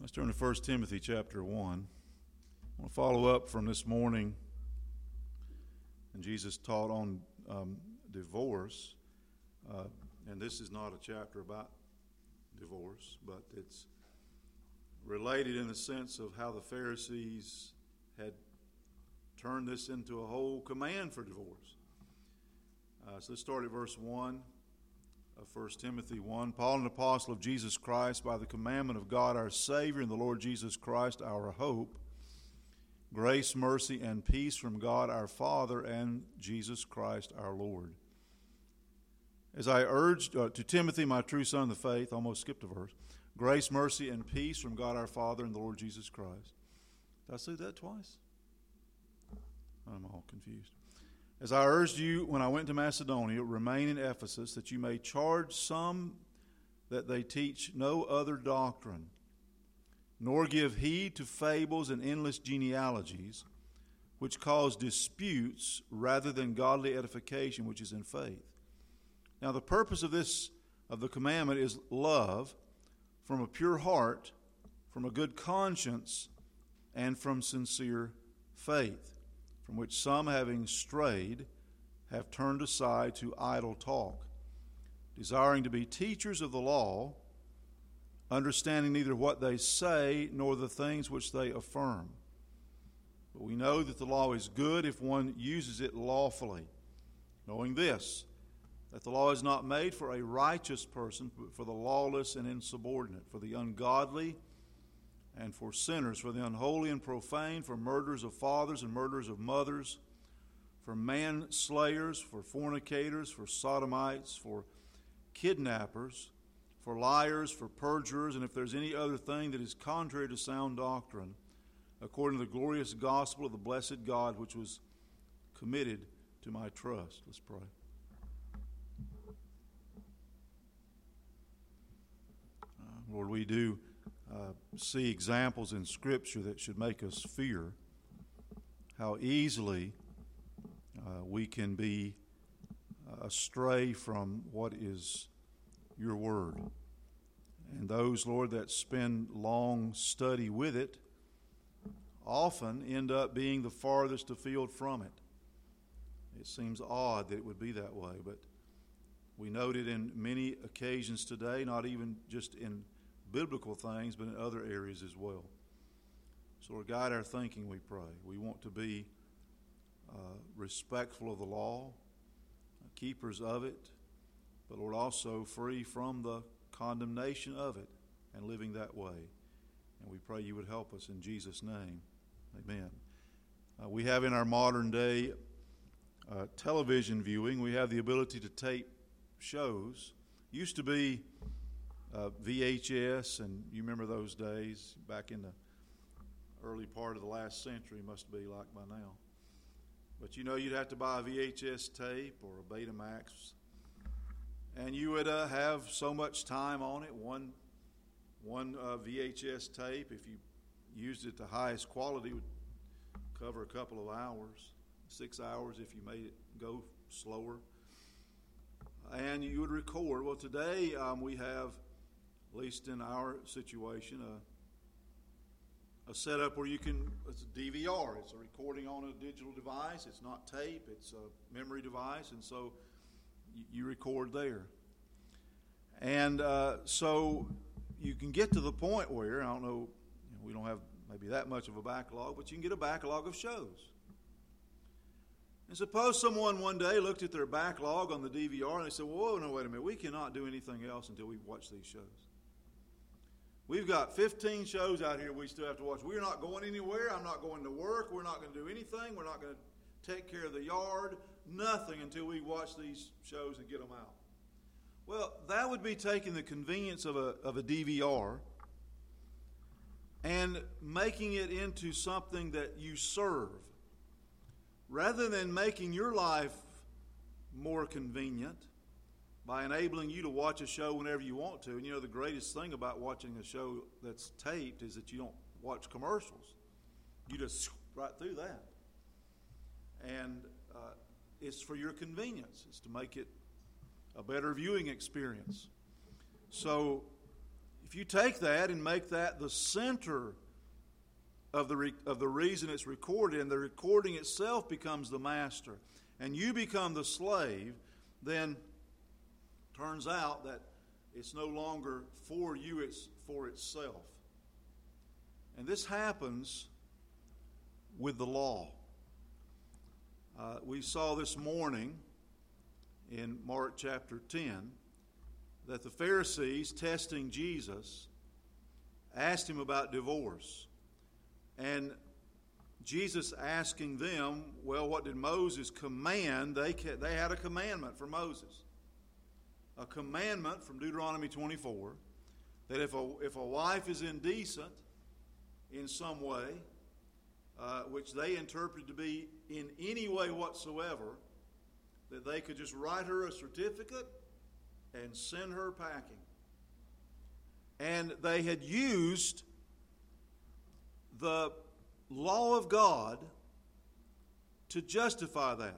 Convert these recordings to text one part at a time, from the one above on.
Let's turn to 1 Timothy chapter 1. I want to follow up from this morning, and Jesus taught on divorce. And this is not a chapter about divorce, but it's related in the sense of how the Pharisees had turned this into a whole command for divorce. So let's start at verse 1 of 1 Timothy 1. Paul, an apostle of Jesus Christ, by the commandment of God our Savior and the Lord Jesus Christ our hope, grace, mercy, and peace from God our Father and Jesus Christ our Lord. As I urged to Timothy, my true son in the faith, almost skipped a verse, grace, mercy, and peace from God our Father and the Lord Jesus Christ. Did I say that twice? I'm all confused. As I urged you when I went to Macedonia, remain in Ephesus, that you may charge some that they teach no other doctrine, nor give heed to fables and endless genealogies, which cause disputes rather than godly edification which is in faith. Now the purpose of the commandment is love from a pure heart, from a good conscience, and from sincere faith, from which some, having strayed, have turned aside to idle talk, desiring to be teachers of the law, understanding neither what they say nor the things which they affirm. But we know that the law is good if one uses it lawfully, knowing this, that the law is not made for a righteous person, but for the lawless and insubordinate, for the ungodly and for sinners, for the unholy and profane, for murderers of fathers and murderers of mothers, for manslayers, for fornicators, for sodomites, for kidnappers, for liars, for perjurers, and if there's any other thing that is contrary to sound doctrine, according to the glorious gospel of the blessed God, which was committed to my trust. Let's pray. Lord, we do see examples in Scripture that should make us fear how easily we can be astray from what is your word. And those, Lord, that spend long study with it often end up being the farthest afield from it. It seems odd that it would be that way, but we note it in many occasions today, not even just in biblical things, but in other areas as well. So, Lord, guide our thinking, we pray. We want to be respectful of the law, keepers of it, but, Lord, also free from the condemnation of it and living that way. And we pray you would help us in Jesus' name. Amen. We have in our modern day television viewing, we have the ability to tape shows. Used to be VHS, and you remember those days back in the early part of the last century, must be like by now. But you know, you'd have to buy a VHS tape or a Betamax, and you would have so much time on it. One VHS tape, if you used it to highest quality, would cover a couple of hours, 6 hours if you made it go slower. And you would record. Well, today we have, at least in our situation, a setup where it's a DVR. It's a recording on a digital device. It's not tape. It's a memory device. And so you record there. And so you can get to the point where, I don't know, we don't have maybe that much of a backlog, but you can get a backlog of shows. And suppose someone one day looked at their backlog on the DVR and they said, well, no, wait a minute, we cannot do anything else until we watch these shows. We've got 15 shows out here we still have to watch. We're not going anywhere. I'm not going to work. We're not going to do anything. We're not going to take care of the yard. Nothing until we watch these shows and get them out. Well, that would be taking the convenience of a DVR and making it into something that you serve, rather than making your life more convenient by enabling you to watch a show whenever you want to. And you know, the greatest thing about watching a show that's taped is that you don't watch commercials. You just right through that. And it's for your convenience. It's to make it a better viewing experience. So if you take that and make that the center of the reason it's recorded, and the recording itself becomes the master, and you become the slave, then turns out that it's no longer for you, it's for itself. And this happens with the law. We saw this morning in Mark chapter 10 that the Pharisees, testing Jesus, asked him about divorce. And Jesus asking them, well, what did Moses command? They had a commandment for Moses. A commandment from Deuteronomy 24 that if a wife is indecent in some way, which they interpreted to be in any way whatsoever, that they could just write her a certificate and send her packing. And they had used the law of God to justify that.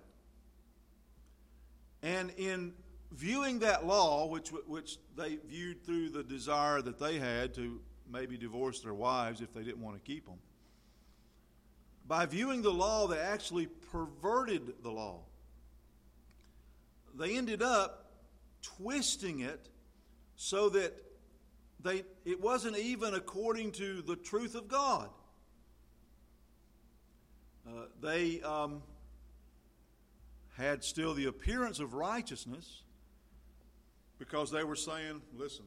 And in viewing that law, which they viewed through the desire that they had to maybe divorce their wives if they didn't want to keep them, by viewing the law, they actually perverted the law. They ended up twisting it so that it wasn't even according to the truth of God. They had still the appearance of righteousness because they were saying, listen,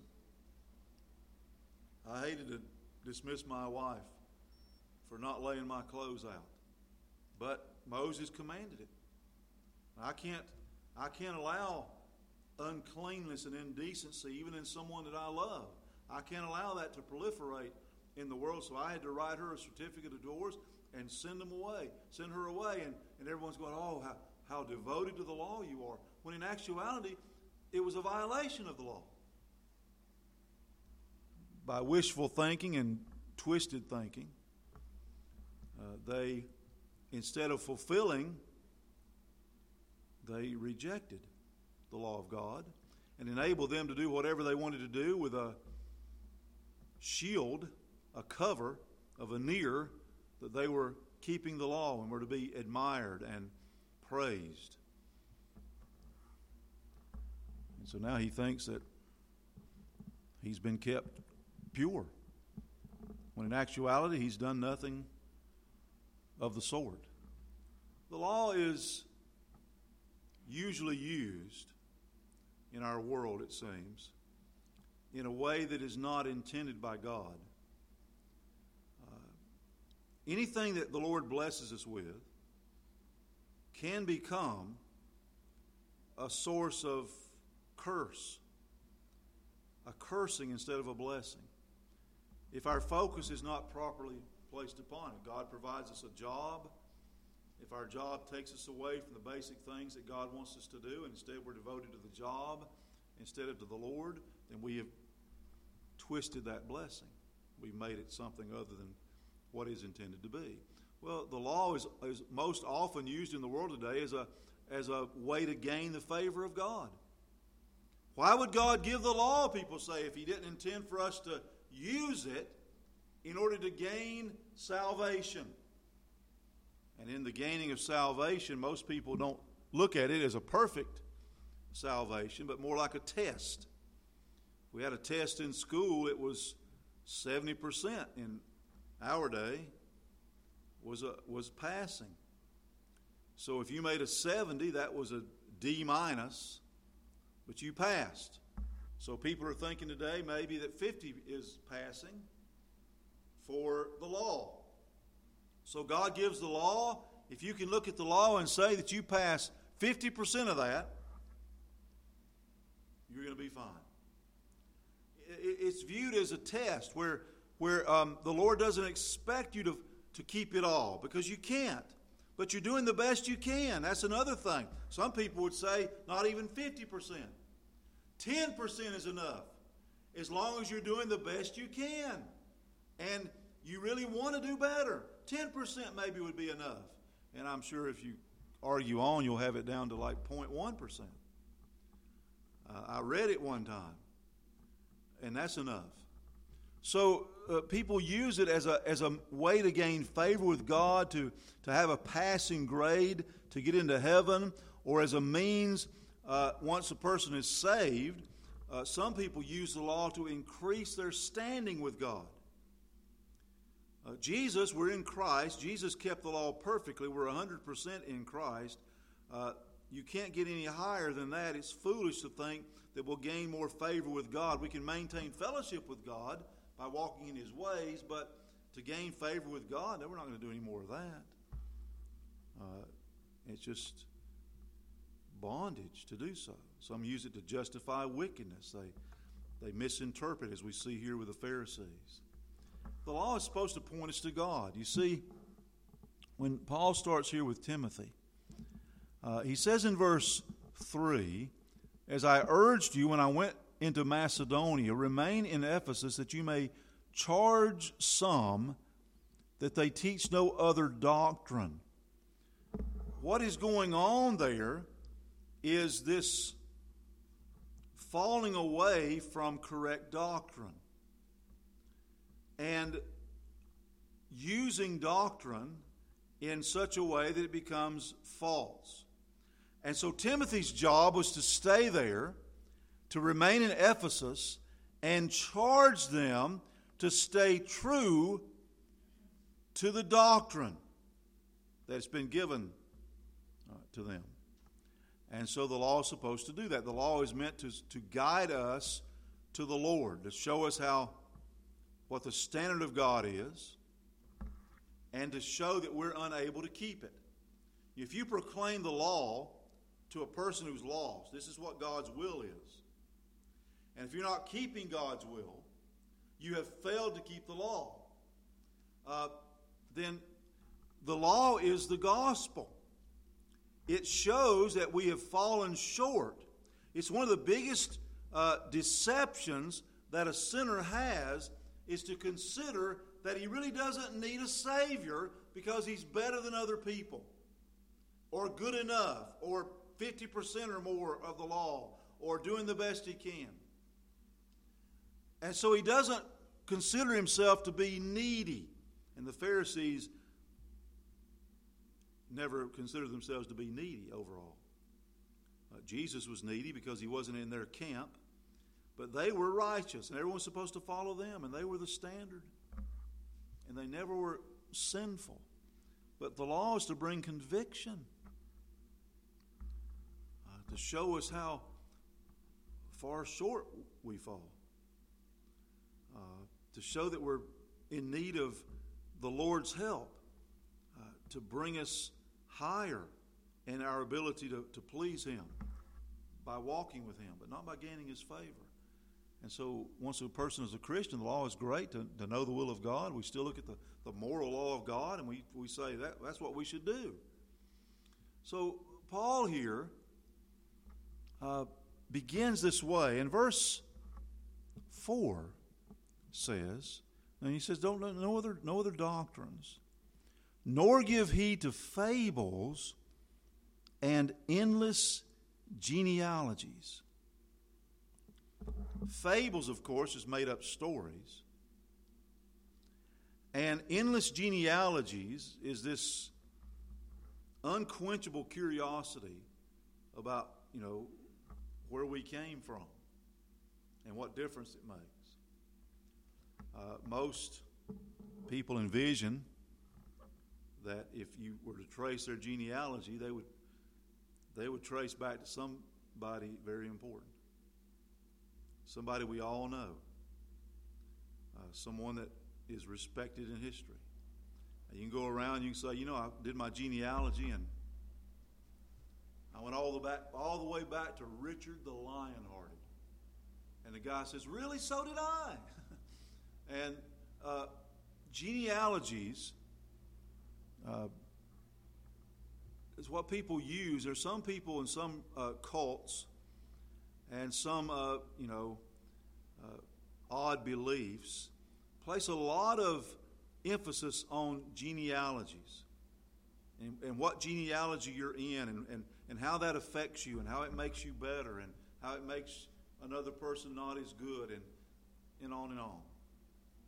I hated to dismiss my wife for not laying my clothes out, but Moses commanded it. I can't allow uncleanness and indecency even in someone that I love. I can't allow that to proliferate in the world, so I had to write her a certificate of divorce and send her away. And everyone's going, oh, how devoted to the law you are. When in actuality, it was a violation of the law. By wishful thinking and twisted thinking, they, instead of fulfilling, they rejected the law of God and enabled them to do whatever they wanted to do with a shield, a cover, a veneer that they were keeping the law and were to be admired and praised. And so now he thinks that he's been kept pure, when in actuality he's done nothing of the sort. The law is usually used in our world, it seems, in a way that is not intended by God. Anything that the Lord blesses us with can become a source of curse, a cursing instead of a blessing, if our focus is not properly placed upon it. God provides us a job. If our job takes us away from the basic things that God wants us to do, and instead we're devoted to the job instead of to the Lord, then we have twisted that blessing. We've made it something other than what is intended to be. Well, the law is most often used in the world today as a way to gain the favor of God. Why would God give the law, people say, if he didn't intend for us to use it in order to gain salvation? And in the gaining of salvation, most people don't look at it as a perfect salvation, but more like a test. We had a test in school. It was 70% in our day was passing. So if you made a 70, that was a D minus, but you passed. So people are thinking today maybe that 50 is passing for the law. So God gives the law. If you can look at the law and say that you pass 50% of that, you're going to be fine. It's viewed as a test where the Lord doesn't expect you to keep it all, because you can't. But you're doing the best you can. That's another thing. Some people would say not even 50%. 10% is enough, as long as you're doing the best you can. And you really want to do better. 10% maybe would be enough. And I'm sure if you argue on, you'll have it down to like 0.1%. I read it one time, and that's enough. So people use it as a way to gain favor with God, to have a passing grade, to get into heaven, or as a means, once a person is saved, some people use the law to increase their standing with God. Jesus, we're in Christ. Jesus kept the law perfectly. We're 100% in Christ. You can't get any higher than that. It's foolish to think that we'll gain more favor with God. We can maintain fellowship with God by walking in His ways, but to gain favor with God, we're not going to do any more of that. It's just bondage to do so. Some use it to justify wickedness. They misinterpret, as we see here with the Pharisees. The law is supposed to point us to God. You see, when Paul starts here with Timothy, he says in verse 3, "As I urged you when I went into Macedonia, remain in Ephesus, that you may charge some that they teach no other doctrine." What is going on there is this falling away from correct doctrine and using doctrine in such a way that it becomes false. And so Timothy's job was to stay there, to remain in Ephesus, and charge them to stay true to the doctrine that's been given to them. And so the law is supposed to do that. The law is meant to guide us to the Lord, to show us what the standard of God is, and to show that we're unable to keep it. If you proclaim the law to a person who's lost, this is what God's will is. And if you're not keeping God's will, you have failed to keep the law. Then the law is the gospel. It shows that we have fallen short. It's one of the biggest deceptions that a sinner has, is to consider that he really doesn't need a Savior because he's better than other people, or good enough, or 50% or more of the law, or doing the best he can. And so he doesn't consider himself to be needy. And the Pharisees never considered themselves to be needy overall. Jesus was needy because he wasn't in their camp, but they were righteous, and everyone was supposed to follow them, and they were the standard. And they never were sinful. But the law is to bring conviction, to show us how far short we fall, to show that we're in need of the Lord's help, to bring us higher in our ability to please Him by walking with Him, but not by gaining His favor. And so once a person is a Christian, the law is great to know the will of God. We still look at the moral law of God, and we say that's what we should do. So Paul here begins this way. In verse 4 says, and he says, "Don't know no other doctrines, nor give heed to fables and endless genealogies." Fables, of course, is made up stories. And endless genealogies is this unquenchable curiosity about, where we came from and what difference it makes. Most people envision that if you were to trace their genealogy, they would trace back to somebody very important. Somebody we all know. Someone that is respected in history. You can go around and you can say, I did my genealogy and I went all the way back to Richard the Lionhearted. And the guy says, "Really? So did I." And genealogies is what people use. There's some people in some cults and some, odd beliefs place a lot of emphasis on genealogies and what genealogy you're in and how that affects you and how it makes you better and how it makes another person not as good and on and on.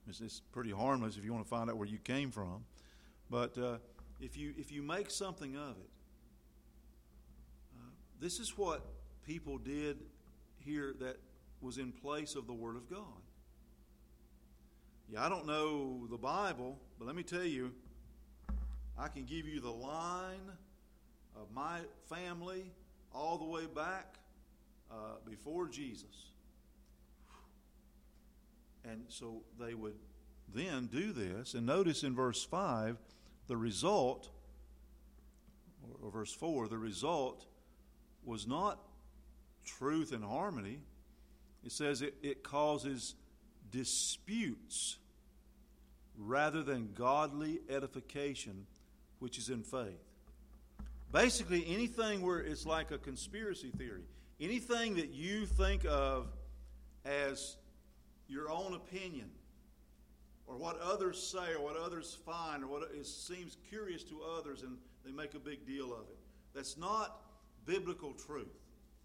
It's pretty harmless if you want to find out where you came from. But if you make something of it, this is what people did here that was in place of the Word of God. Yeah, I don't know the Bible, but let me tell you, I can give you the line of my family all the way back before Jesus. And so they would then do this. And notice in verse 5, the result, or verse 4, the result was not truth and harmony. It says it causes disputes rather than godly edification, which is in faith. Basically, anything where it's like a conspiracy theory, anything that you think of as your own opinion, or what others say, or what others find, or what seems curious to others, and they make a big deal of it. That's not biblical truth.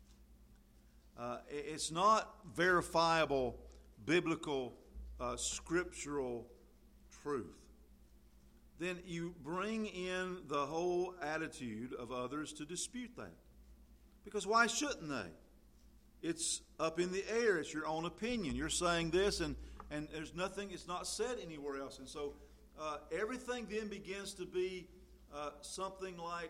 It's not verifiable biblical scriptural truth. Then you bring in the whole attitude of others to dispute that. Because why shouldn't they? It's up in the air. It's your own opinion. You're saying this, and there's nothing, it's not said anywhere else. And so everything then begins to be something like,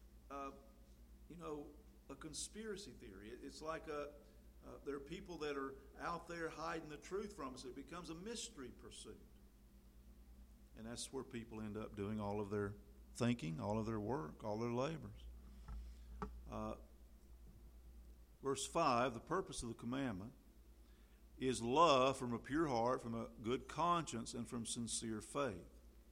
a conspiracy theory. It's like there are people that are out there hiding the truth from us. It becomes a mystery pursuit. And that's where people end up doing all of their thinking, all of their work, all their labors. Verse 5, the purpose of the commandment is love from a pure heart, from a good conscience, and from sincere faith.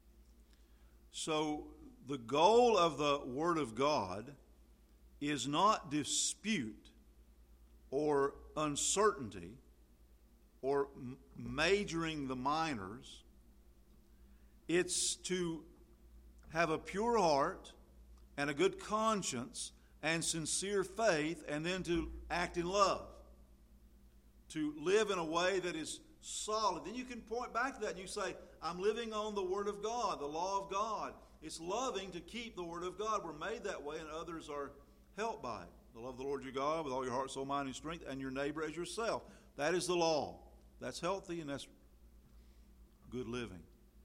So the goal of the Word of God is not dispute or uncertainty or majoring the minors. It's to have a pure heart and a good conscience and sincere faith, and then to act in love. To live in a way that is solid. Then you can point back to that and you say, I'm living on the Word of God, the law of God. It's loving to keep the Word of God. We're made that way, and others are helped by it. To love the Lord your God with all your heart, soul, mind, and strength, and your neighbor as yourself. That is the law. That's healthy, and that's good living.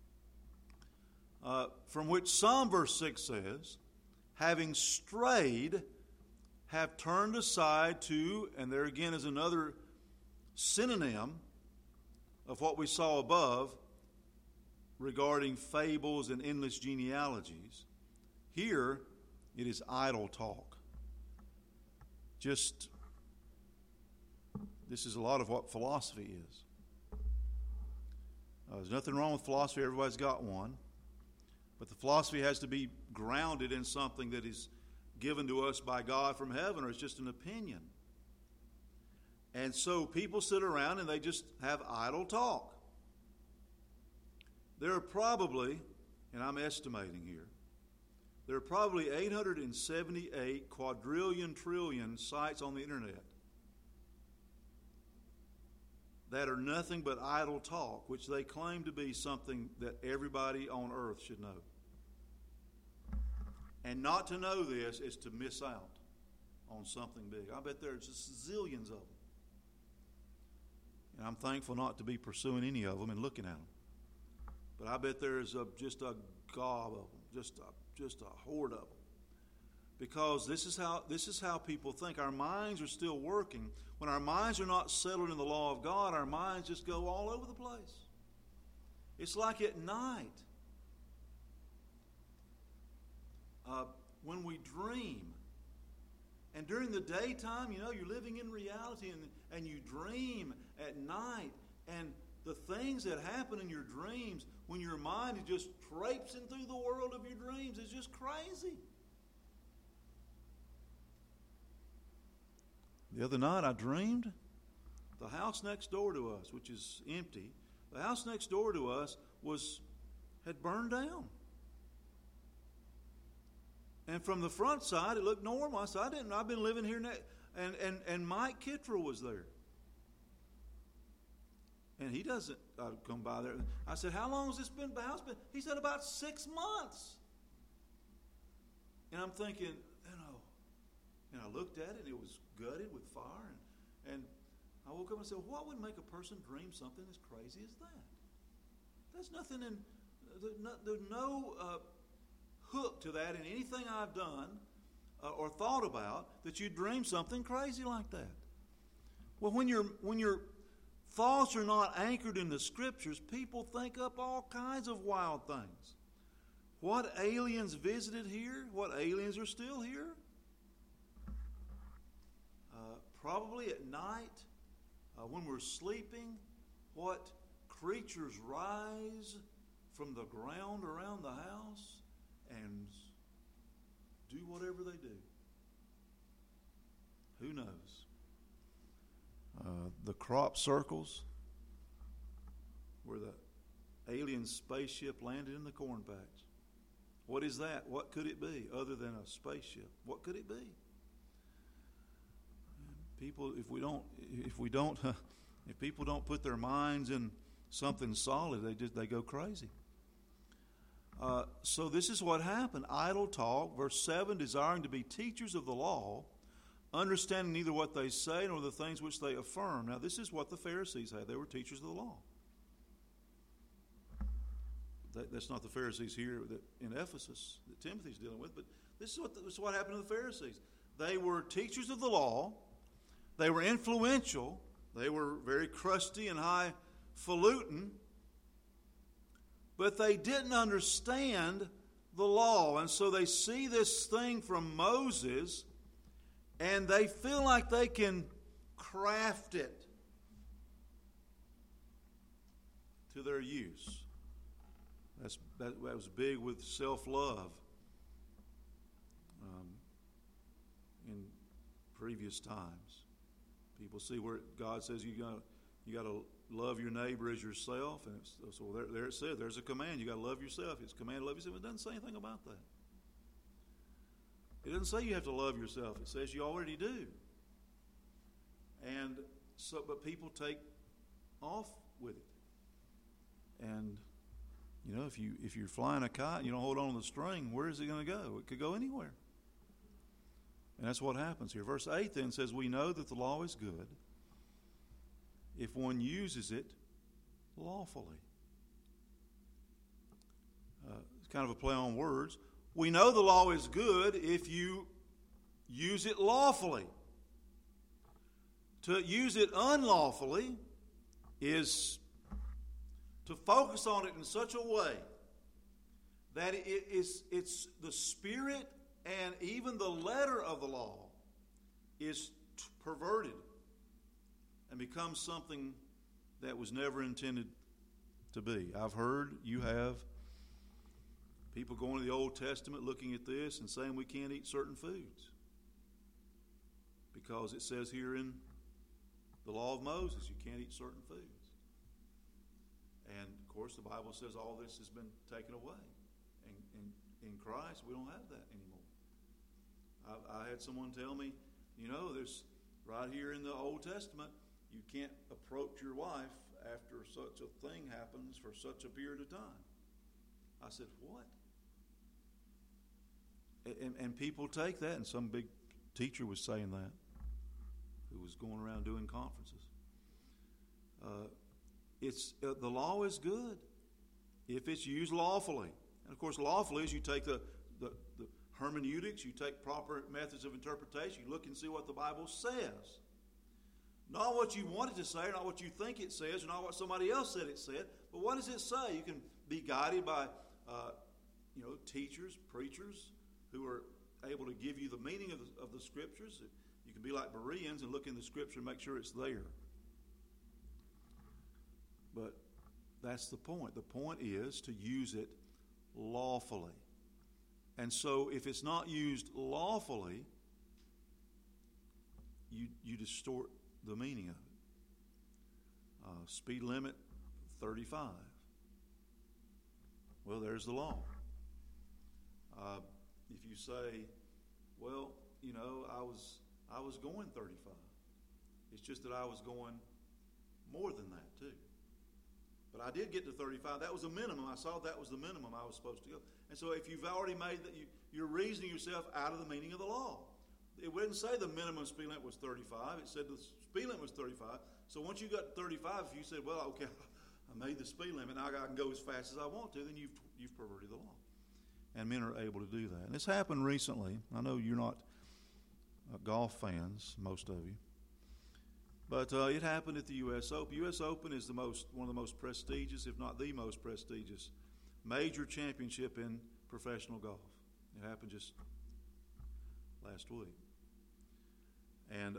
From which some, verse 6 says, having strayed, have turned aside to, and there again is another synonym of what we saw above regarding fables and endless genealogies. Here, it is idle talk. This is a lot of what philosophy is. There's nothing wrong with philosophy. Everybody's got one. But the philosophy has to be grounded in something that is given to us by God from heaven, or it's just an opinion. And so people sit around and they just have idle talk. There are probably, and I'm estimating here, there are probably 878 quadrillion trillion sites on the internet that are nothing but idle talk, which they claim to be something that everybody on earth should know. And not to know this is to miss out on something big. I bet there's just zillions of them. And I'm thankful not to be pursuing any of them and looking at them. But I bet there's just a gob of them, just a horde of them. Because this is how people think. Our minds are still working. When our minds are not settled in the law of God, our minds just go all over the place. It's like at night. When we dream. And during the daytime, you're living in reality, and you dream at night. And the things that happen in your dreams, when your mind is just traipsing through the world of your dreams, is just crazy. The other night I dreamed the house next door to us, which is empty, the house next door to us had burned down. And from the front side, it looked normal. I said, I've been living here, and Mike Kittrell was there. And he doesn't come by there. I said, how long has this been? The house been? He said, about 6 months. And I'm thinking, and I looked at it, and it was gutted with fire. And I woke up and said, what would make a person dream something as crazy as that? There's nothing there's no hook to that in anything I've done or thought about that you dream something crazy like that. Well, when your thoughts are not anchored in the Scriptures, people think up all kinds of wild things. What aliens visited here? What aliens are still here? Probably at night, when we're sleeping, what creatures rise from the ground around the house and do whatever they do. Who knows? The crop circles where the alien spaceship landed in the corn patch. What is that? What could it be other than a spaceship? What could it be? People, if people don't put their minds in something solid, they go crazy. So this is what happened. Idle talk, verse 7, desiring to be teachers of the law, understanding neither what they say nor the things which they affirm. Now this is what the Pharisees had. They were teachers of the law. That's not the Pharisees here in Ephesus that Timothy's dealing with, but this is what happened to the Pharisees. They were teachers of the law. They were influential. They were very crusty and highfalutin. But they didn't understand the law. And so they see this thing from Moses, and they feel like they can craft it to their use. That was big with self-love in previous times. People see where God says you got to love your neighbor as yourself, and so there it says there's a command. You got to love yourself. It's a command to love yourself. It doesn't say anything about that. It doesn't say you have to love yourself. It says you already do. And so, but people take off with it. And if you're flying a kite and you don't hold on to the string, where is it going to go? It could go anywhere. And that's what happens here. Verse 8 then says, we know that the law is good if one uses it lawfully. It's kind of a play on words. We know the law is good if you use it lawfully. To use it unlawfully is to focus on it in such a way that it's the spirit and even the letter of the law is perverted and becomes something that was never intended to be. I've heard, you have, people going to the Old Testament looking at this and saying we can't eat certain foods because it says here in the law of Moses you can't eat certain foods. And of course the Bible says all this has been taken away. And in Christ we don't have that anymore. I had someone tell me, there's right here in the Old Testament, you can't approach your wife after such a thing happens for such a period of time. I said, what? And people take that, and some big teacher was saying that, who was going around doing conferences. The law is good if it's used lawfully. And of course, lawfully is you take the hermeneutics, you take proper methods of interpretation, you look and see what the Bible says. Not what you want it to say, or not what you think it says, or not what somebody else said it said, but what does it say? You can be guided by teachers, preachers, who are able to give you the meaning of the Scriptures. You can be like Bereans and look in the Scripture and make sure it's there. But that's the point. The point is to use it lawfully. And so if it's not used lawfully, you distort the meaning of it. Speed limit 35. Well, there's the law. If you say, well, I was going 35. It's just that I was going more than that too. I did get to 35. That was a minimum. I saw that was the minimum I was supposed to go. And so if you've already made that, you're reasoning yourself out of the meaning of the law. It wouldn't say the minimum speed limit was 35. It said the speed limit was 35. So once you got to 35, if you said, well, okay, I made the speed limit, now I can go as fast as I want to, then you've perverted the law. And men are able to do that. And this happened recently. I know you're not golf fans, most of you. But it happened at the U.S. Open. U.S. Open is one of the most prestigious, if not the most prestigious, major championship in professional golf. It happened just last week. And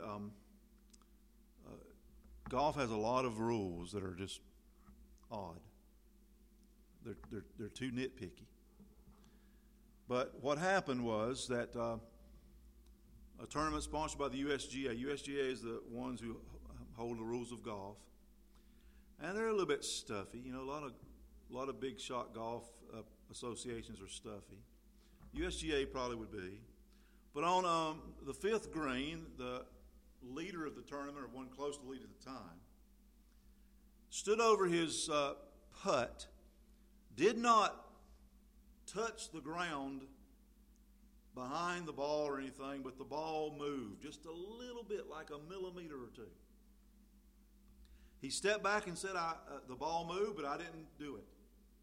golf has a lot of rules that are just odd. They're too nitpicky. But what happened was that a tournament sponsored by the USGA. USGA is the ones who hold the rules of golf, and they're a little bit stuffy. You know, a lot of big shot golf associations are stuffy. USGA probably would be, but on the fifth green, the leader of the tournament, or one close to the lead at the time, stood over his putt, did not touch the ground behind the ball or anything, but the ball moved just a little bit, like a millimeter or two. He stepped back and said, the ball moved, but I didn't do it.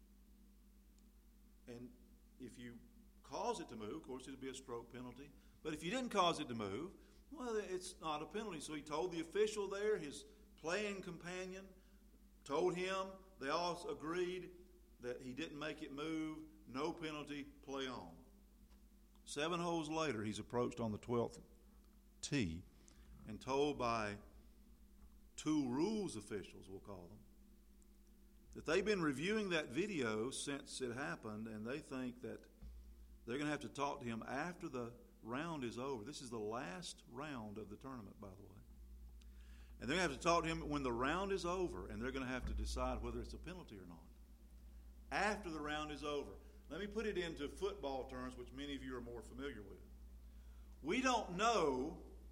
And if you cause it to move, of course, it would be a stroke penalty. But if you didn't cause it to move, well, it's not a penalty. So he told the official there, his playing companion, told him, they all agreed that he didn't make it move, no penalty, play on. 7 holes later, he's approached on the 12th tee and told by 2 rules officials, we'll call them, that they've been reviewing that video since it happened, and they think that they're going to have to talk to him after the round is over. This is the last round of the tournament, by the way. And they're going to have to talk to him when the round is over, and they're going to have to decide whether it's a penalty or not. After the round is over. Let me put it into football terms, which many of you are more familiar with. We don't know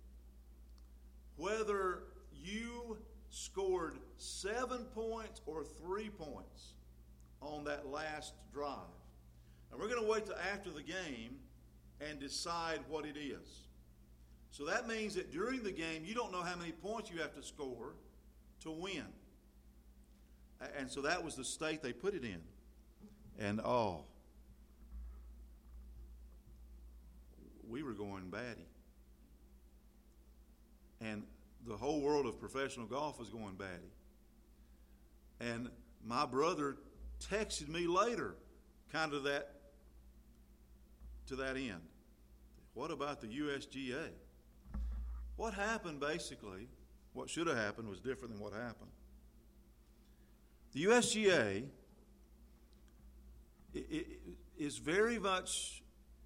whether you scored 7 points or 3 points on that last drive. And we're going to wait till after the game and decide what it is. So that means that during the game, you don't know how many points you have to score to win. And so that was the state they put it in. And we were going batty. And the whole world of professional golf was going batty. And my brother texted me later, kind of to that end. What about the USGA? What happened basically, what should have happened was different than what happened. The USGA is very much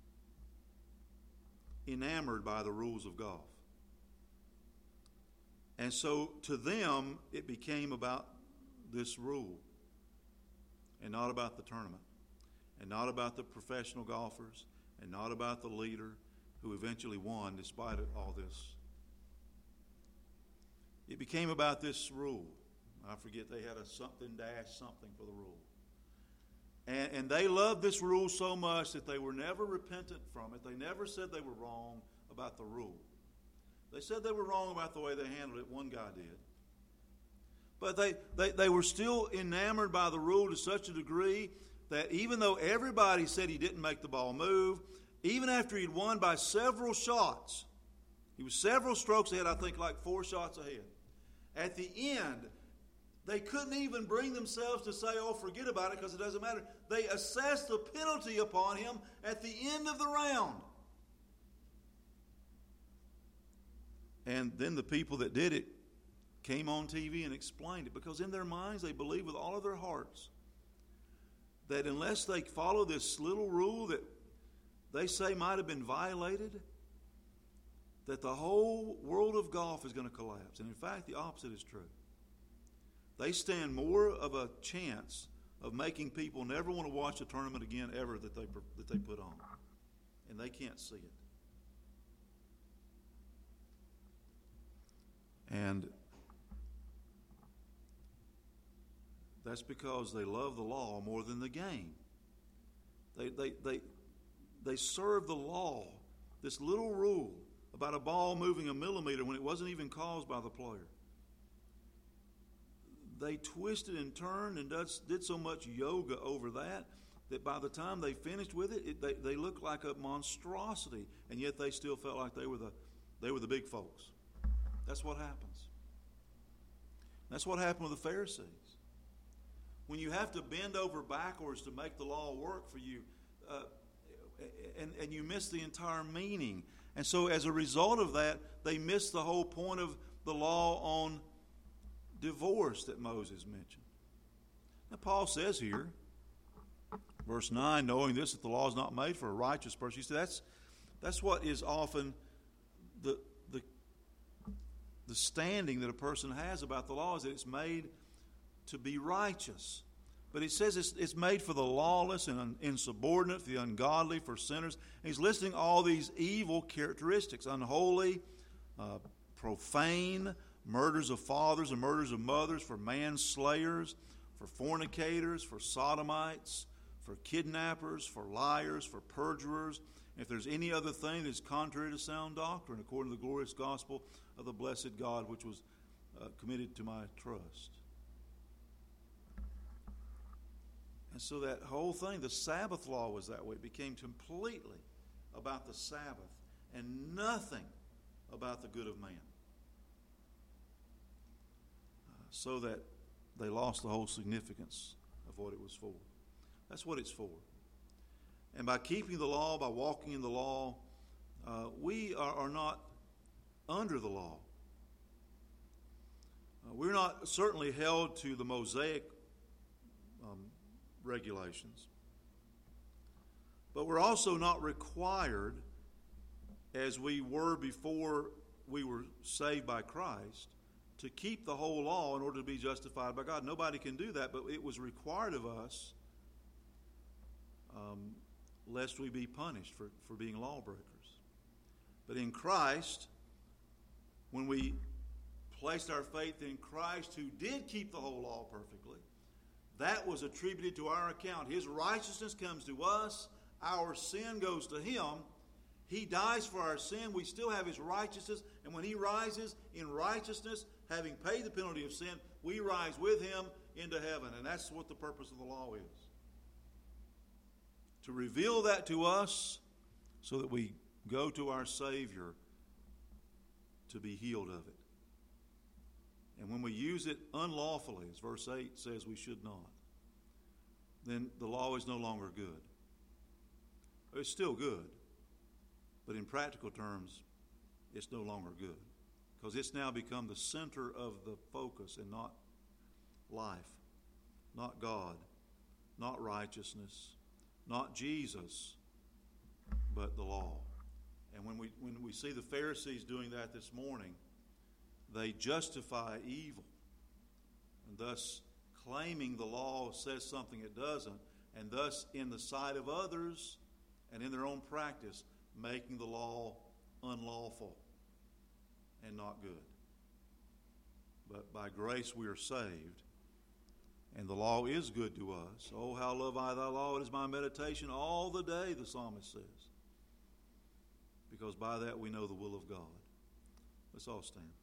enamored by the rules of golf. And so to them, it became about this rule and not about the tournament and not about the professional golfers and not about the leader who eventually won despite all this. It became about this rule. I forget, they had a something dash something for the rule. And they loved this rule so much that they were never repentant from it. They never said they were wrong about the rule. They said they were wrong about the way they handled it. One guy did. But they were still enamored by the rule to such a degree that even though everybody said he didn't make the ball move, even after he'd won by several shots, he was several strokes ahead, I think like 4 shots ahead. At the end, they couldn't even bring themselves to say, oh, forget about it because it doesn't matter. They assessed the penalty upon him at the end of the round. And then the people that did it came on TV and explained it, because in their minds they believe with all of their hearts that unless they follow this little rule that they say might have been violated, that the whole world of golf is going to collapse. And in fact, the opposite is true. They stand more of a chance of making people never want to watch a tournament again ever that they put on. And they can't see it. And That's because they love the law more than the game. They serve the law, this little rule about a ball moving a millimeter when it wasn't even caused by the player. They twisted and turned and did so much yoga over that by the time they finished with it, they looked like a monstrosity, and yet they still felt like they were the big folks. That's what happens. That's what happened with the Pharisees. When you have to bend over backwards to make the law work for you, and you miss the entire meaning. And so as a result of that, they miss the whole point of the law on divorce that Moses mentioned. Now Paul says here, verse 9, knowing this, that the law is not made for a righteous person. He said that's what is often the standing that a person has about the law, is that it's made to be righteous. But he says it's made for the lawless and insubordinate, for the ungodly, for sinners. And he's listing all these evil characteristics: unholy, profane, murders of fathers and murders of mothers, for manslayers, for fornicators, for sodomites, for kidnappers, for liars, for perjurers. If there's any other thing that's contrary to sound doctrine, according to the glorious gospel of the blessed God, which was committed to my trust. And so that whole thing, the Sabbath law was that way. It became completely about the Sabbath and nothing about the good of man. So that they lost the whole significance of what it was for. That's what it's for. And by keeping the law, by walking in the law, we are not under the law. We're not certainly held to the Mosaic regulations. But we're also not required, as we were before we were saved by Christ, to keep the whole law in order to be justified by God. Nobody can do that, but it was required of us lest we be punished for being lawbreakers. But in Christ, when we placed our faith in Christ, who did keep the whole law perfectly, that was attributed to our account. His righteousness comes to us. Our sin goes to him. He dies for our sin. We still have his righteousness. And when he rises in righteousness, having paid the penalty of sin, we rise with him into heaven. And that's what the purpose of the law is. To reveal that to us so that we go to our Savior to be healed of it. And when we use it unlawfully, as verse 8 says we should not, then the law is no longer good. It's still good, but in practical terms, it's no longer good. Because it's now become the center of the focus and not life, not God, not righteousness, not Jesus, but the law. And when we see the Pharisees doing that this morning, they justify evil, and thus claiming the law says something it doesn't, and thus in the sight of others and in their own practice, making the law unlawful and not good. But by grace we are saved, and the law is good to us. Oh, how love I thy law, it is my meditation all the day, the psalmist says. Because by that we know the will of God. Let's all stand.